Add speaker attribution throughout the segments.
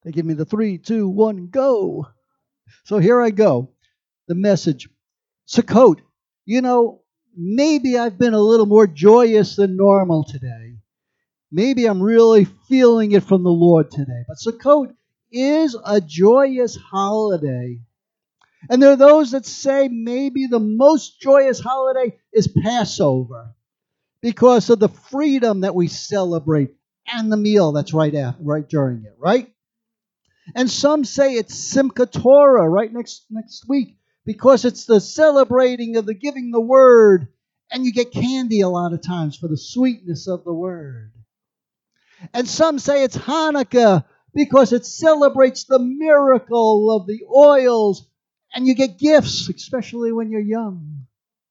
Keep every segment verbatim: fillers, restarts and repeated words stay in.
Speaker 1: They give me the three, two, one, go. So here I go. The message. Sukkot. You know, maybe I've been a little more joyous than normal today. Maybe I'm really feeling it from the Lord today. But Sukkot is a joyous holiday. And there are those that say maybe the most joyous holiday is Passover because of the freedom that we celebrate and the meal that's right after, right during it, right? And some say it's Simchat Torah right next next week because it's the celebrating of the giving the word, and you get candy a lot of times for the sweetness of the word. And some say it's Hanukkah because it celebrates the miracle of the oils, and you get gifts, especially when you're young.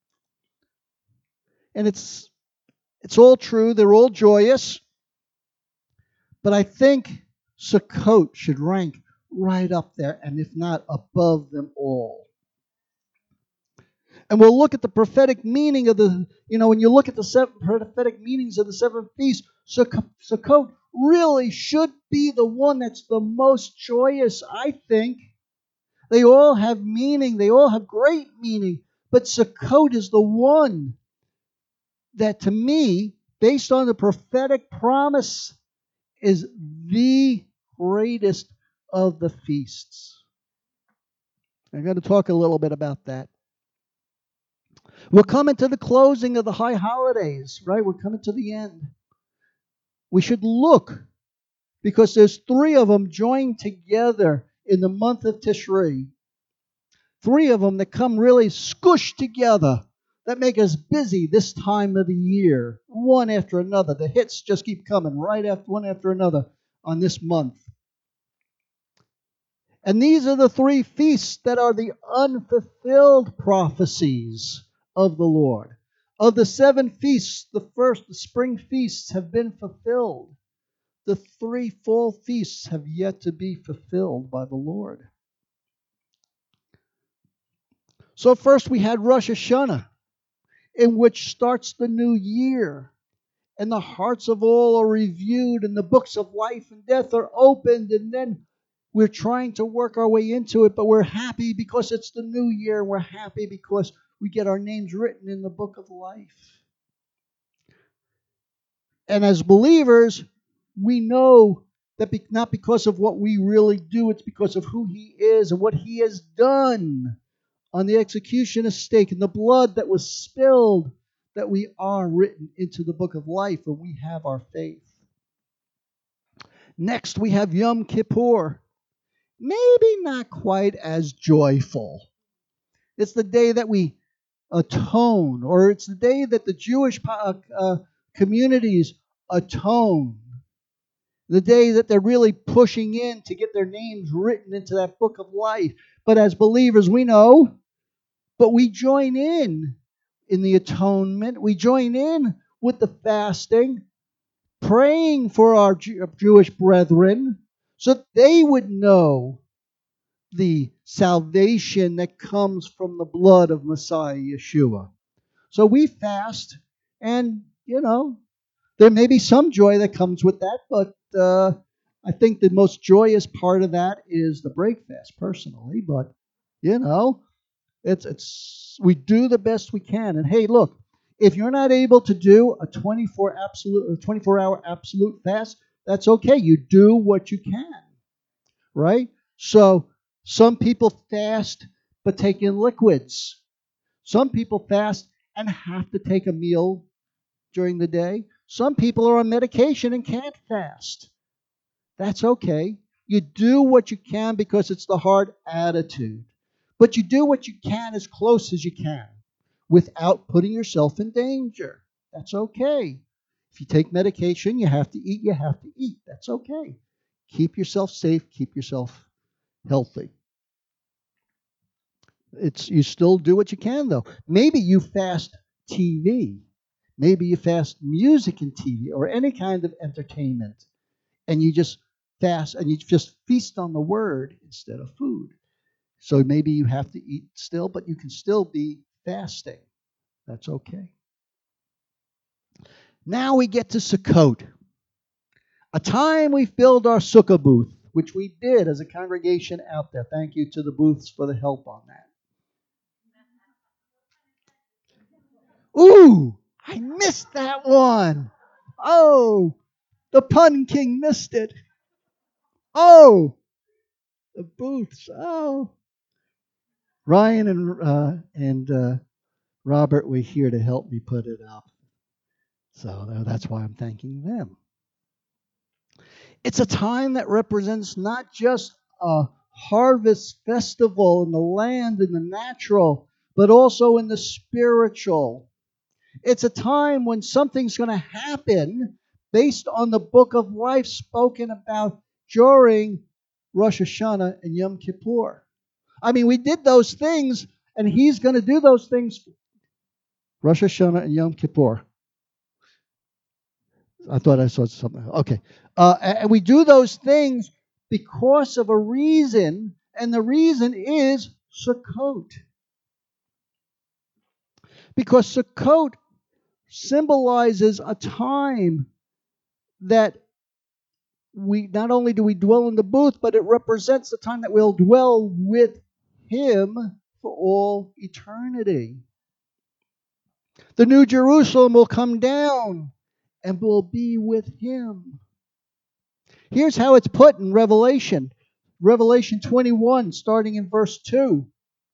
Speaker 1: And it's it's all true, they're all joyous, but I think Sukkot should rank right up there, and if not above them all. And we'll look at the prophetic meaning of the, you know, when you look at the seven prophetic meanings of the seven feasts, Sukkot really should be the one that's the most joyous, I think. They all have meaning, they all have great meaning, but Sukkot is the one that, to me, based on the prophetic promise, is the greatest of the feasts. I'm going to talk a little bit about that. We're coming to the closing of the high holidays, right? We're coming to the end. We should look, because there's three of them joined together in the month of Tishrei. Three of them that come really squished together, that make us busy this time of the year, one after another. The hits just keep coming right after one after another on this month. And these are the three feasts that are the unfulfilled prophecies of the Lord. Of the seven feasts, the first, the spring feasts, have been fulfilled. The three fall feasts have yet to be fulfilled by the Lord. So first we had Rosh Hashanah, in which starts the new year. And the hearts of all are reviewed, and the books of life and death are opened, and then we're trying to work our way into it, but we're happy because it's the new year. We're happy because we get our names written in the book of life. And as believers, we know that be, not because of what we really do, it's because of who He is and what He has done on the execution of stake and the blood that was spilled, that we are written into the book of life and we have our faith. Next, we have Yom Kippur. Maybe not quite as joyful. It's the day that we atone, or it's the day that the Jewish uh, uh, communities atone. The day that they're really pushing in to get their names written into that book of life. But as believers, we know, but we join in in the atonement. We join in with the fasting, praying for our Jew- Jewish brethren so that they would know the salvation that comes from the blood of Messiah Yeshua. So we fast, and, you know, there may be some joy that comes with that, but uh, I think the most joyous part of that is the break fast, personally. But, you know, it's it's we do the best we can. And hey, look, if you're not able to do a twenty-four absolute, a twenty-four hour absolute fast, that's okay. You do what you can, right? So some people fast but take in liquids. Some people fast and have to take a meal during the day. Some people are on medication and can't fast. That's okay. You do what you can because it's the hard attitude. But you do what you can as close as you can without putting yourself in danger. That's okay. If you take medication, you have to eat, you have to eat. That's okay. Keep yourself safe, keep yourself healthy. It's you still do what you can, though. Maybe you fast T V. Maybe you fast music and T V or any kind of entertainment. And you just fast and you just feast on the word instead of food. So maybe you have to eat still, but you can still be fasting. That's okay. Now we get to Sukkot, a time we filled our sukkah booth. which we did as a congregation out there. Thank you to the booths for the help on that. Ooh, I missed that one. Oh, the pun king missed it. Oh, the booths. Oh, Ryan and uh, and uh, Robert were here to help me put it up, so that's why I'm thanking them. It's a time that represents not just a harvest festival in the land and the natural, but also in the spiritual. It's a time when something's going to happen based on the book of life spoken about during Rosh Hashanah and Yom Kippur. I mean, we did those things, and he's going to do those things. Rosh Hashanah and Yom Kippur. I thought I saw something. Okay. Uh, and we do those things because of a reason, and the reason is Sukkot. Because Sukkot symbolizes a time that we not only do we dwell in the booth, but it represents the time that we'll dwell with Him for all eternity. The New Jerusalem will come down and will be with Him. Here's how it's put in Revelation. Revelation twenty-one, starting in verse two.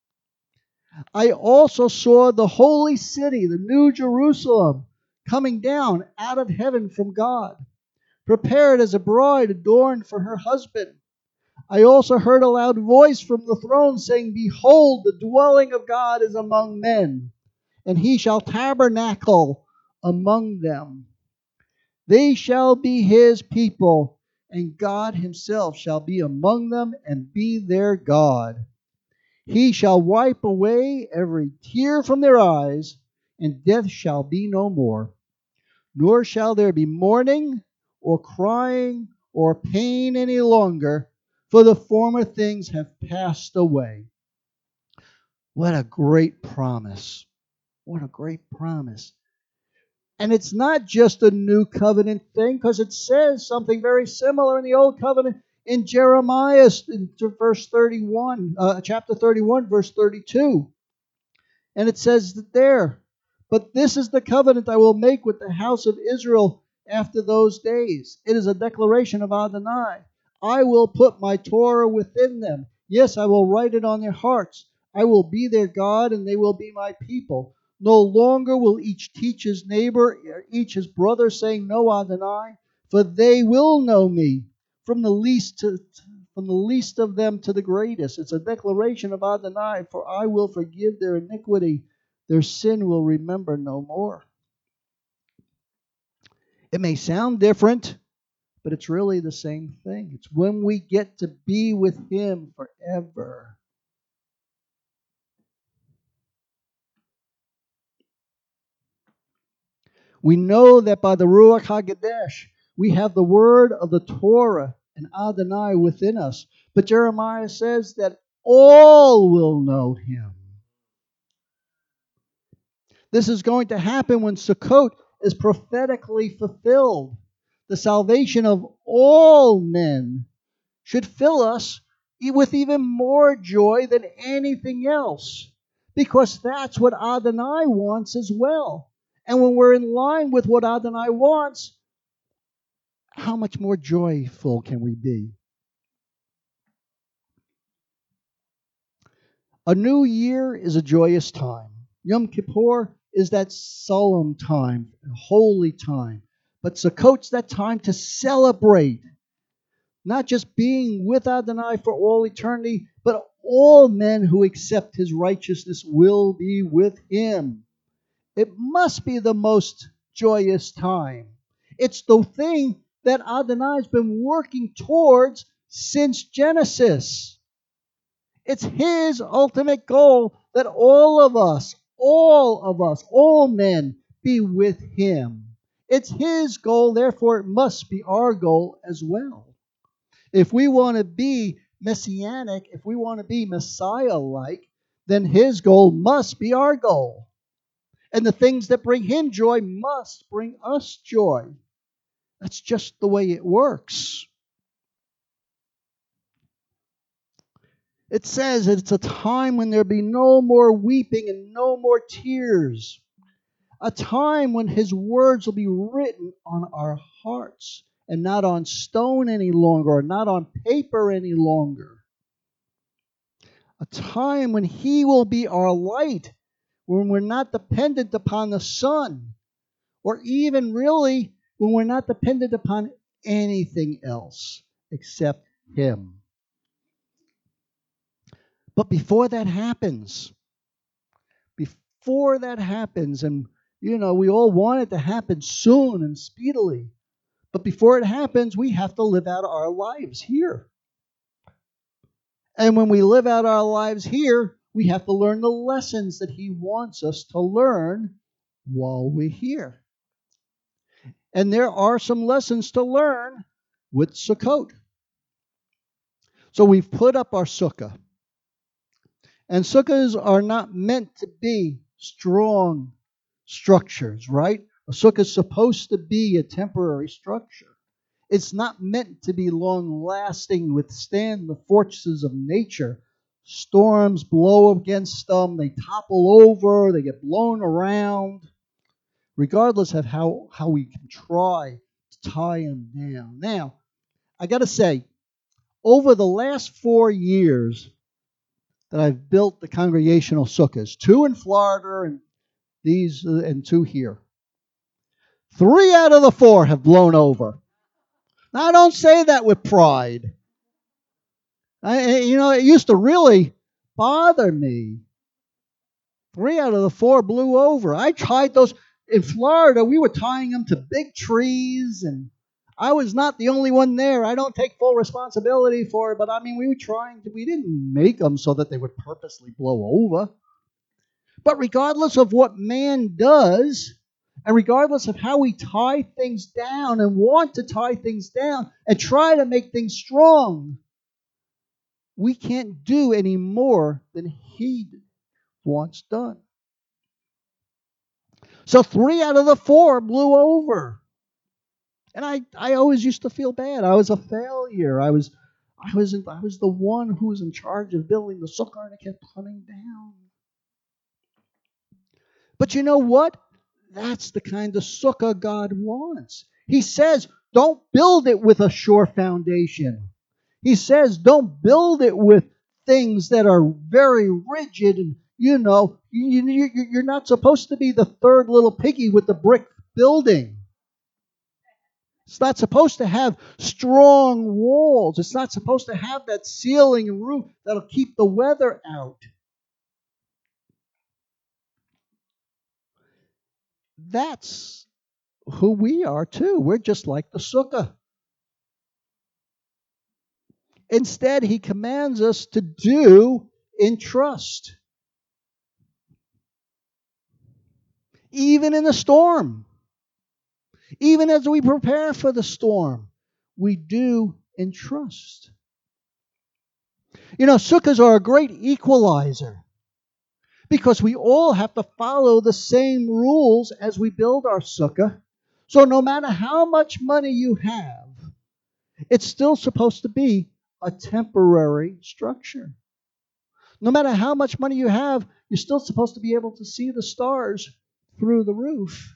Speaker 1: I also saw the holy city, the New Jerusalem, coming down out of heaven from God, prepared as a bride adorned for her husband. I also heard a loud voice from the throne saying, Behold, the dwelling of God is among men, and He shall tabernacle among them. They shall be His people, and God Himself shall be among them and be their God. He shall wipe away every tear from their eyes, and death shall be no more. Nor shall there be mourning, or crying, or pain any longer, for the former things have passed away. What a great promise. What a great promise. And it's not just a new covenant thing, because it says something very similar in the old covenant in Jeremiah, in verse thirty-one, uh, chapter thirty-one, verse thirty-two. And it says that there, but this is the covenant I will make with the house of Israel after those days. It is a declaration of Adonai. I will put my Torah within them. Yes, I will write it on their hearts. I will be their God, and they will be my people. No longer will each teach his neighbor, or each his brother, saying, Know Adonai, for they will know me, from the least to from the least of them to the greatest. It's a declaration of Adonai, for I will forgive their iniquity, their sin will remember no more. It may sound different, but it's really the same thing. It's when we get to be with Him forever. We know that by the Ruach HaKodesh, we have the word of the Torah and Adonai within us. But Jeremiah says that all will know Him. This is going to happen when Sukkot is prophetically fulfilled. The salvation of all men should fill us with even more joy than anything else, because that's what Adonai wants as well. And when we're in line with what Adonai wants, how much more joyful can we be? A new year is a joyous time. Yom Kippur is that solemn time, a holy time. But Sukkot's that time to celebrate, not just being with Adonai for all eternity, but all men who accept His righteousness will be with Him. It must be the most joyous time. It's the thing that Adonai's been working towards since Genesis. It's His ultimate goal that all of us, all of us, all men be with Him. It's His goal, therefore it must be our goal as well. If we want to be messianic, if we want to be Messiah-like, then His goal must be our goal. And the things that bring Him joy must bring us joy. That's just the way it works. It says it's a time when there be no more weeping and no more tears. A time when his words will be written on our hearts and not on stone any longer, or not on paper any longer. A time when he will be our light, when we're not dependent upon the sun, or even really when we're not dependent upon anything else except him. But before that happens, before that happens, and you know, we all want it to happen soon and speedily, but before it happens, we have to live out our lives here. And when we live out our lives here, we have to learn the lessons that he wants us to learn while we're here. And there are some lessons to learn with Sukkot. So we've put up our sukkah. And sukkahs are not meant to be strong structures, right? A sukkah is supposed to be a temporary structure. It's not meant to be long-lasting, withstand the forces of nature. Storms blow against them, they topple over, they get blown around, regardless of how, how we can try to tie them down. Now, I got to say, over the last four years that I've built the congregational sukkahs, two in Florida and these uh, and two here, three out of the four have blown over. Now, I don't say that with pride. I, you know, it used to really bother me. Three out of the four blew over. I tried those. In Florida, we were tying them to big trees, and I was not the only one there. I don't take full responsibility for it, but I mean, we were trying to, we didn't make them so that they would purposely blow over. But regardless of what man does, and regardless of how we tie things down and want to tie things down and try to make things strong, we can't do any more than he wants done. So three out of the four blew over. And I, I always used to feel bad. I was a failure. I was I was I was the one who was in charge of building the sukkah, and it kept coming down. But you know what? That's the kind of sukkah God wants. He says, don't build it with a sure foundation. He says, don't build it with things that are very rigid, and you know, you, you, you're not supposed to be the third little piggy with the brick building. It's not supposed to have strong walls. It's not supposed to have that ceiling and roof that'll keep the weather out. That's who we are too. We're just like the sukkah. Instead, he commands us to do in trust. Even in the storm. Even as we prepare for the storm, we do in trust. You know, sukkahs are a great equalizer because we all have to follow the same rules as we build our sukkah. So no matter how much money you have, it's still supposed to be a temporary structure. No matter how much money you have, you're still supposed to be able to see the stars through the roof.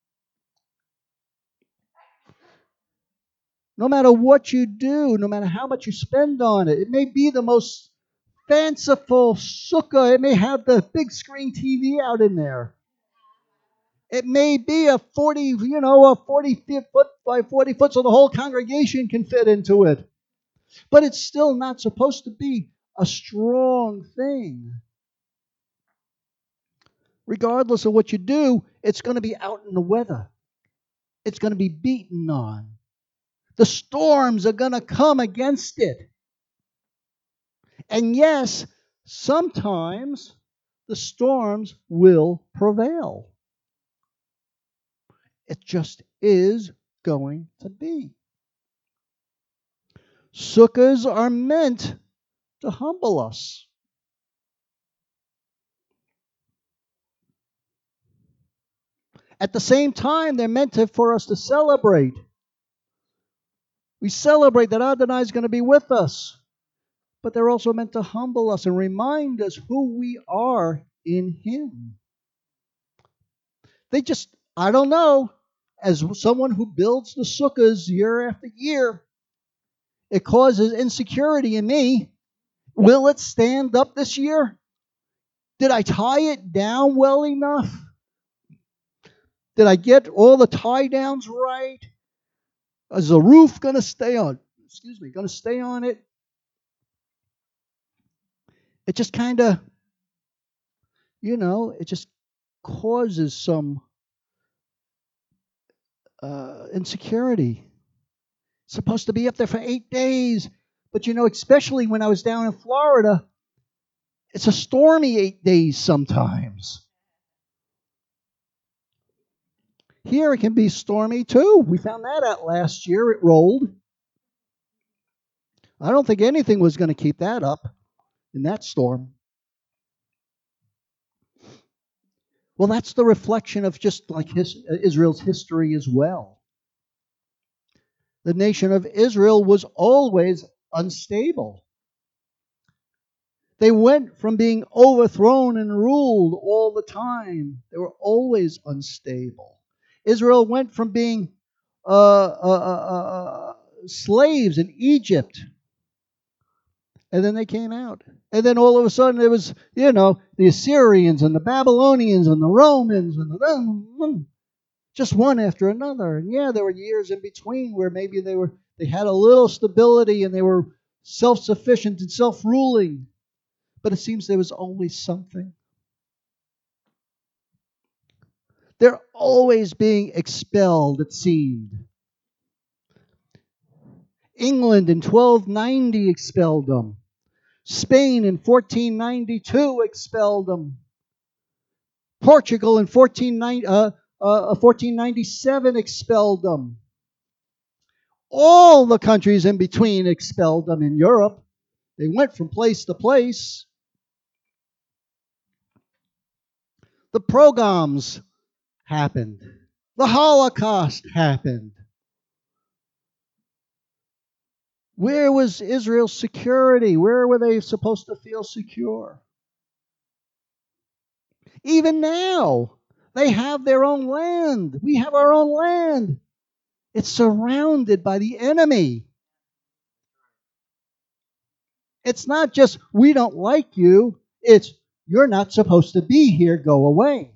Speaker 1: No matter what you do, no matter how much you spend on it, it may be the most fanciful sukkah. It may have the big screen T V out in there. It may be a forty, you know, a forty foot by forty foot so the whole congregation can fit into it. But it's still not supposed to be a strong thing. Regardless of what you do, it's going to be out in the weather. It's going to be beaten on. The storms are going to come against it. And yes, sometimes the storms will prevail. It just is going to be. Sukkahs are meant to humble us. At the same time, they're meant to, for us to celebrate. We celebrate that Adonai is going to be with us. but they're also meant to humble us and remind us who we are in Him. They just, I don't know, as someone who builds the sukkahs year after year, it causes insecurity in me. Will it stand up this year? Did I tie it down well enough? Did I get all the tie downs right? Is the roof going to stay on? Excuse me, going to stay on it? It just kind of, you know, it just causes some uh, insecurity. It's supposed to be up there for eight days. But, you know, especially when I was down in Florida, it's a stormy eight days sometimes. Here it can be stormy too. We found that out last year. It rolled. I don't think anything was going to keep that up in that storm. Well, that's the reflection of just like his, Israel's history as well. The nation of Israel was always unstable. They went from being overthrown and ruled all the time. They were always unstable. Israel went from being uh, uh, uh, uh, slaves in Egypt, and then they came out. And then all of a sudden it was, you know, the Assyrians and the Babylonians and the Romans and the, just one after another. And yeah, there were years in between where maybe they were they had a little stability and they were self-sufficient and self-ruling. But it seems there was always something. They're always being expelled, it seemed. England in twelve ninety expelled them. Spain in fourteen ninety-two expelled them. Portugal in fourteen ninety-seven expelled them. All the countries in between expelled them in Europe. They went from place to place. The pogroms happened. The Holocaust happened. Where was Israel's security? Where were they supposed to feel secure? Even now, they have their own land. We have our own land. It's surrounded by the enemy. It's not just, we don't like you. It's, you're not supposed to be here. Go away.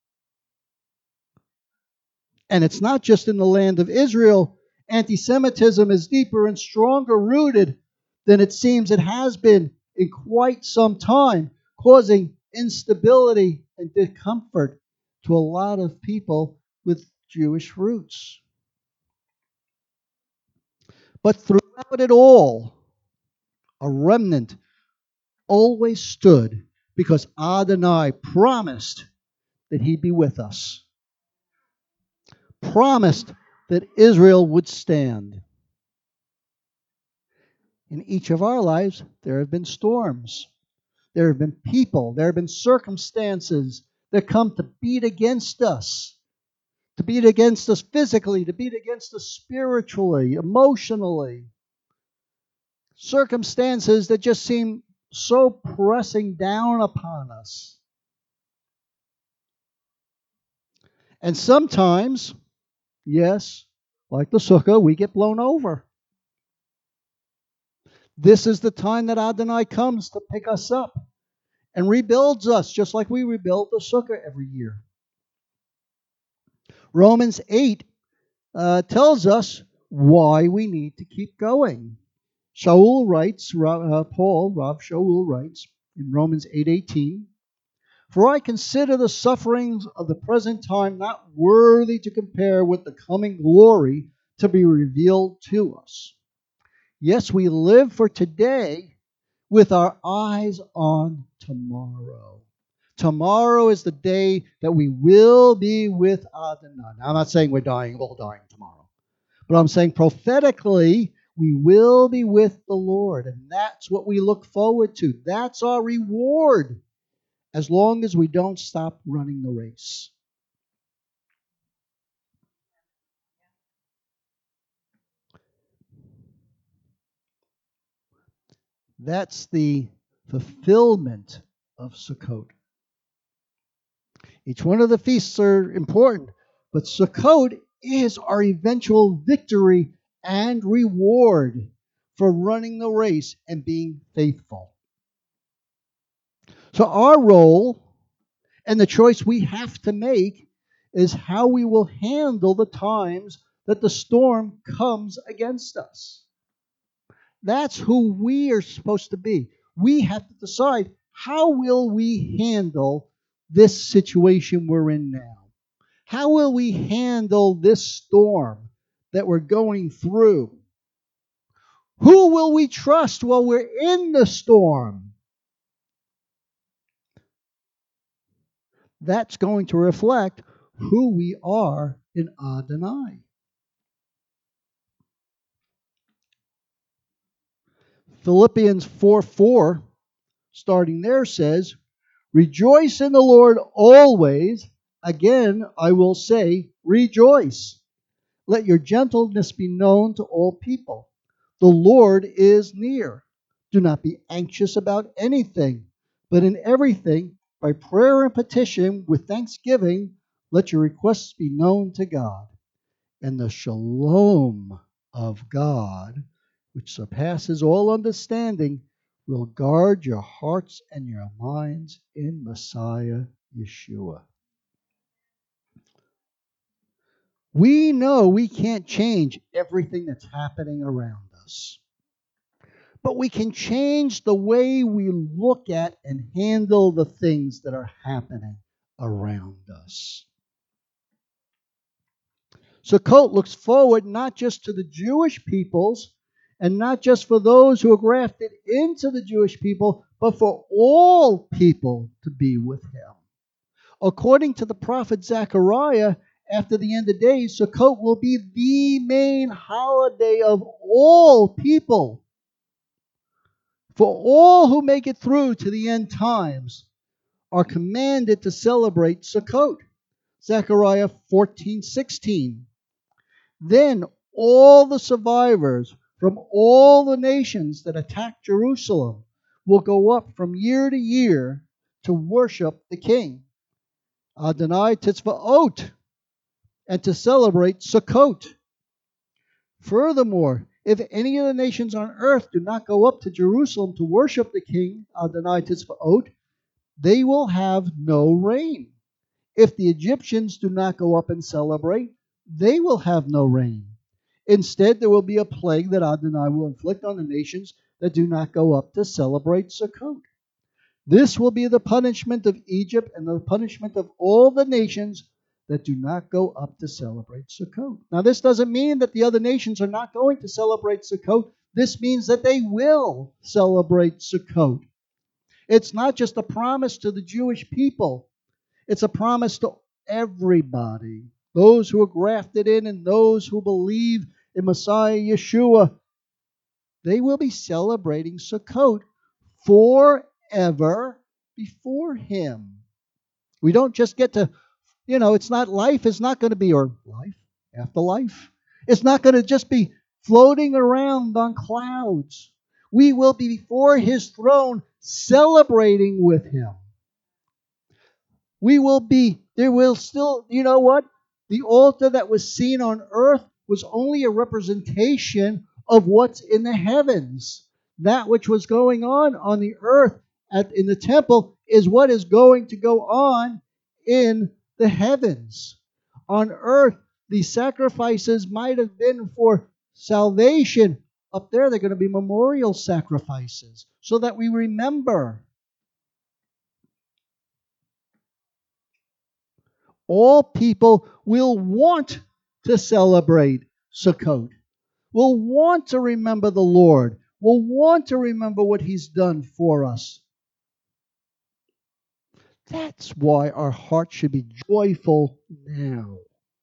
Speaker 1: And it's not just in the land of Israel. Anti-Semitism is deeper and stronger rooted than it seems it has been in quite some time, causing instability and discomfort to a lot of people with Jewish roots. But throughout it all, a remnant always stood because Adonai promised that He'd be with us. Promised that Israel would stand. In each of our lives, there have been storms. There have been people. There have been circumstances that come to beat against us. To beat against us physically, to beat against us spiritually, emotionally. Circumstances that just seem so pressing down upon us. And sometimes, yes, like the sukkah, we get blown over. This is the time that Adonai comes to pick us up and rebuilds us, just like we rebuild the sukkah every year. Romans eight uh, tells us why we need to keep going. Shaul writes, uh, Paul, Rav Shaul writes in Romans eight eighteen, "For I consider the sufferings of the present time not worthy to compare with the coming glory to be revealed to us. Yes, we live for today with our eyes on tomorrow." Tomorrow is the day that we will be with Adonai. Now, I'm not saying we're dying, we're all dying tomorrow. But I'm saying prophetically, we will be with the Lord. And that's what we look forward to. That's our reward, as long as we don't stop running the race. That's the fulfillment of Sukkot. Each one of the feasts are important, but Sukkot is our eventual victory and reward for running the race and being faithful. So our role and the choice we have to make is how we will handle the times that the storm comes against us. That's who we are supposed to be. We have to decide, how will we handle this situation we're in now? How will we handle this storm that we're going through? Who will we trust while we're in the storm? That's going to reflect who we are in Adonai. Philippians four four, starting there, says, "Rejoice in the Lord always. Again, I will say, rejoice. Let your gentleness be known to all people. The Lord is near. Do not be anxious about anything, but in everything, by prayer and petition, with thanksgiving, let your requests be known to God. And the shalom of God, which surpasses all understanding, will guard your hearts and your minds in Messiah Yeshua." We know we can't change everything that's happening around us, but we can change the way we look at and handle the things that are happening around us. Sukkot looks forward not just to the Jewish peoples and not just for those who are grafted into the Jewish people, but for all people to be with him. According to the prophet Zechariah, after the end of days, Sukkot will be the main holiday of all people. For all who make it through to the end times are commanded to celebrate Sukkot. Zechariah fourteen sixteen. Then all the survivors from all the nations that attacked Jerusalem will go up from year to year to worship the King, Adonai Tzvaot, and to celebrate Sukkot. Furthermore, if any of the nations on earth do not go up to Jerusalem to worship the King, Adonai Tzvaot, they will have no rain. If the Egyptians do not go up and celebrate, they will have no rain. Instead, there will be a plague that Adonai will inflict on the nations that do not go up to celebrate Sukkot. This will be the punishment of Egypt and the punishment of all the nations that do not go up to celebrate Sukkot. Now, this doesn't mean that the other nations are not going to celebrate Sukkot. This means that they will celebrate Sukkot. It's not just a promise to the Jewish people. It's a promise to everybody. Those who are grafted in and those who believe in Messiah Yeshua, they will be celebrating Sukkot forever before him. We don't just get to, you know, it's not, life is not going to be, or life after life. It's not going to just be floating around on clouds. We will be before his throne celebrating with him. We will be, there will still, you know what? The altar that was seen on earth was only a representation of what's in the heavens. That which was going on on the earth at, in the temple is what is going to go on in the heavens. On earth, the sacrifices might have been for salvation. Up there, they're going to be memorial sacrifices so that we remember. All people will want to celebrate Sukkot, will want to remember the Lord, will want to remember what he's done for us. That's why our hearts should be joyful now.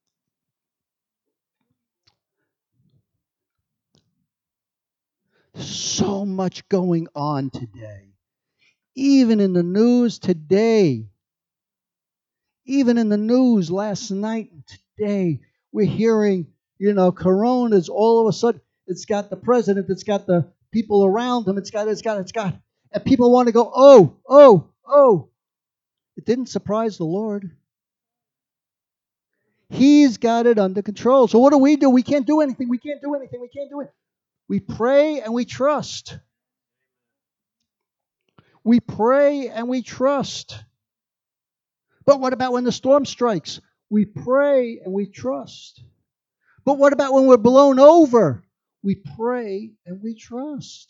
Speaker 1: So much going on today. Even in the news today, even in the news last night and today, we're hearing, you know, corona's all of a sudden, it's got the president, it's got the people around him. It's got, it's got, it's got. And people want to go, oh, oh, oh. It didn't surprise the Lord. He's got it under control. So what do we do? We can't do anything. We can't do anything. We can't do it. We pray and we trust. We pray and we trust. But what about when the storm strikes? We pray and we trust. But what about when we're blown over? We pray and we trust.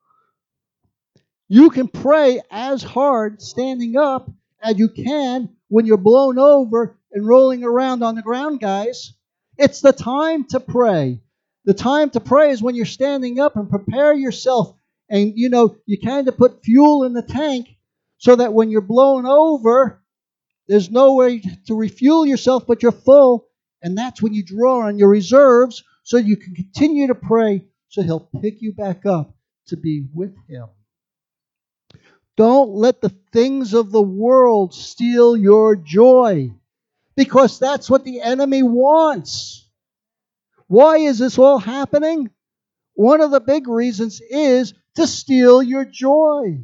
Speaker 1: You can pray as hard standing up as you can when you're blown over and rolling around on the ground, guys. It's the time to pray. The time to pray is when you're standing up and prepare yourself. And, you know, you kind of put fuel in the tank so that when you're blown over, there's no way to refuel yourself, but you're full. And that's when you draw on your reserves so you can continue to pray so He'll pick you back up to be with Him. Don't let the things of the world steal your joy, because that's what the enemy wants. Why is this all happening? One of the big reasons is to steal your joy.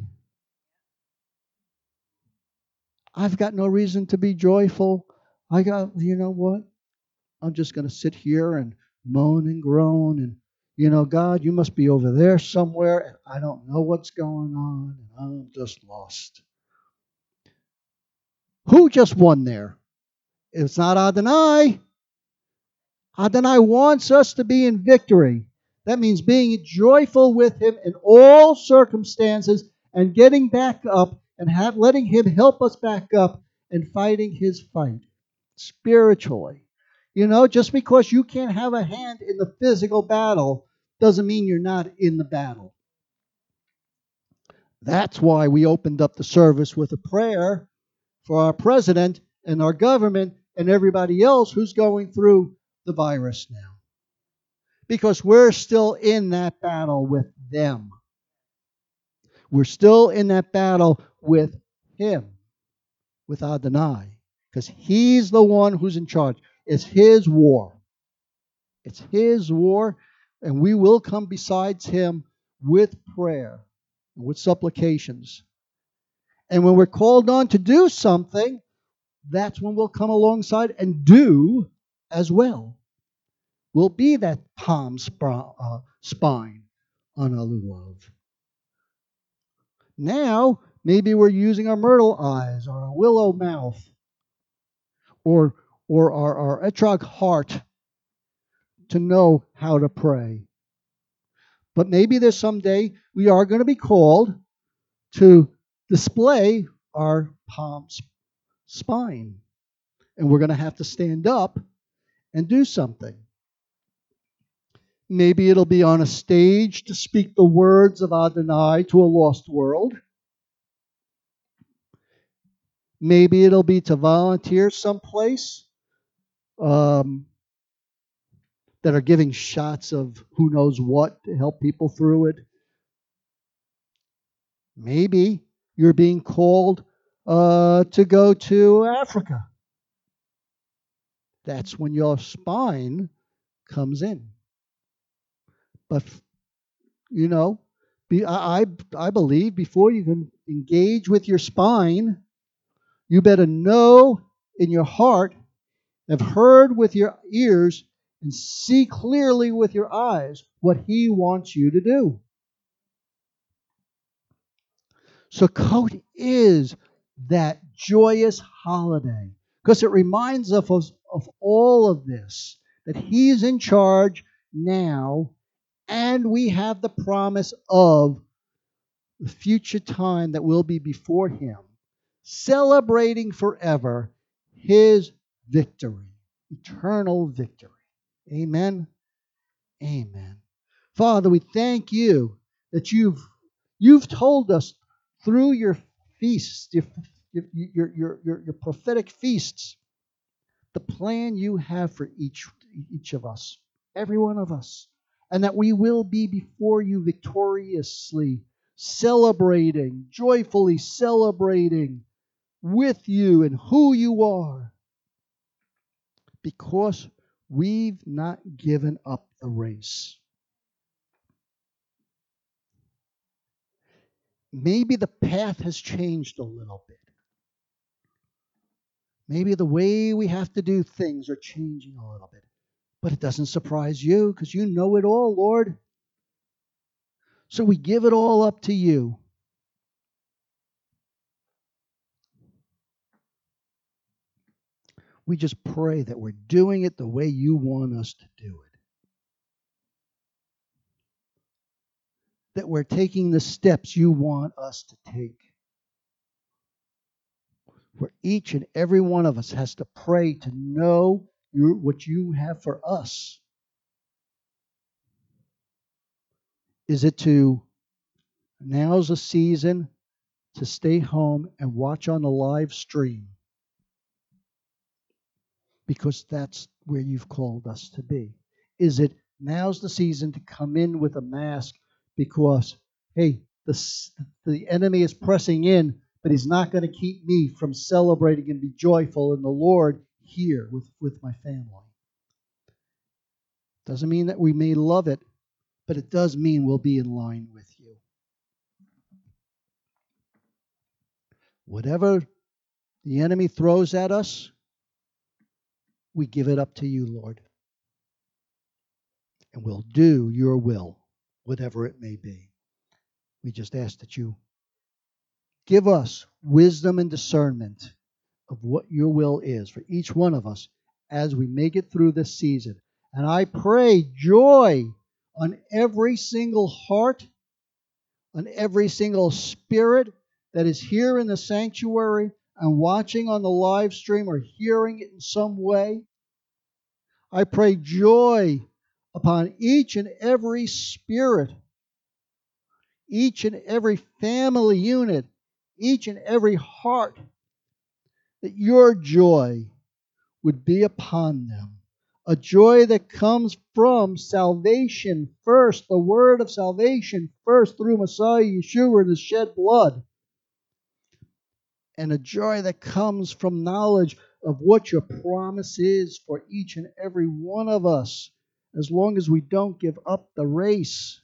Speaker 1: I've got no reason to be joyful. I got, you know what? I'm just going to sit here and moan and groan and, you know, God, you must be over there somewhere and I don't know what's going on and I'm just lost. Who just won there? It's not Adonai. Adonai wants us to be in victory. That means being joyful with Him in all circumstances and getting back up and have, letting Him help us back up and fighting His fight spiritually. You know, just because you can't have a hand in the physical battle doesn't mean you're not in the battle. That's why we opened up the service with a prayer for our president and our government and everybody else who's going through the virus now. Because we're still in that battle with them. We're still in that battle with Him, with Adonai. Because He's the one who's in charge. It's His war. It's His war, and we will come besides Him with prayer, with supplications. And when we're called on to do something, that's when we'll come alongside and do as well. We'll be that palm sp- uh, spine on a lulav. Now, maybe we're using our myrtle eyes or our willow mouth or, or our, our etrog heart to know how to pray. But maybe there's someday we are going to be called to display our palm spine. And we're going to have to stand up and do something. Maybe it'll be on a stage to speak the words of Adonai to a lost world. Maybe it'll be to volunteer someplace um, that are giving shots of who knows what to help people through it. Maybe you're being called uh, to go to Africa. That's when your spine comes in. But, you know, be, I, I believe before you can engage with your spine, you better know in your heart, have heard with your ears, and see clearly with your eyes what He wants you to do. Sukkot is that joyous holiday because it reminds us of, of all of this, that He's in charge now, and we have the promise of the future time that will be before Him, celebrating forever His victory, eternal victory. Amen. Amen. Father, we thank You that you've you've told us through your feasts, your, your, your, your, your prophetic feasts, the plan You have for each, each of us, every one of us, and that we will be before You victoriously, celebrating, joyfully celebrating with You and who You are, because we've not given up the race. maybe the path has changed a little bit. Maybe the way we have to do things are changing a little bit. But it doesn't surprise you because you know it all, Lord. So we give it all up to you. We just pray that we're doing it the way you want us to do it. That we're taking the steps you want us to take. Where each and every one of us has to pray to know your, what you have for us. Is it to, now's a season to stay home and watch on the live stream? Because that's where you've called us to be. Is it, now's the season to come in with a mask because, hey, the, the enemy is pressing in, but he's not going to keep me from celebrating and be joyful in the Lord here with, with my family. Doesn't mean that we may love it, but it does mean we'll be in line with you. Whatever the enemy throws at us, we give it up to you, Lord. And we'll do your will, whatever it may be. We just ask that you give us wisdom and discernment of what your will is for each one of us as we make it through this season. And I pray joy on every single heart, on every single spirit that is here in the sanctuary and watching on the live stream or hearing it in some way. I pray joy upon each and every spirit, each and every family unit, each and every heart, that your joy would be upon them. A joy that comes from salvation first, the word of salvation first through Messiah Yeshua and his shed blood. And a joy that comes from knowledge of what your promise is for each and every one of us, as long as we don't give up the race.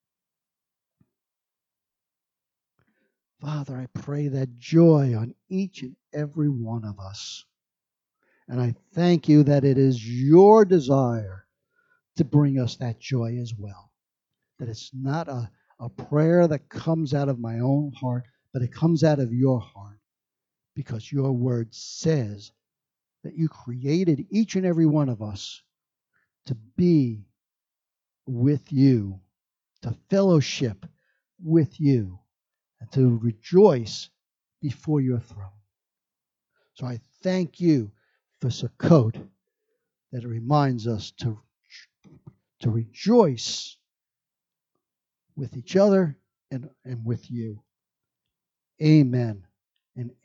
Speaker 1: Father, I pray that joy on each and every one of us. And I thank you that it is your desire to bring us that joy as well. That it's not a, a prayer that comes out of my own heart, but it comes out of your heart. Because your word says that you created each and every one of us to be with you, to fellowship with you, and to rejoice before your throne. So I thank you for Sukkot, that it reminds us to, to rejoice with each other and, and with you. Amen. And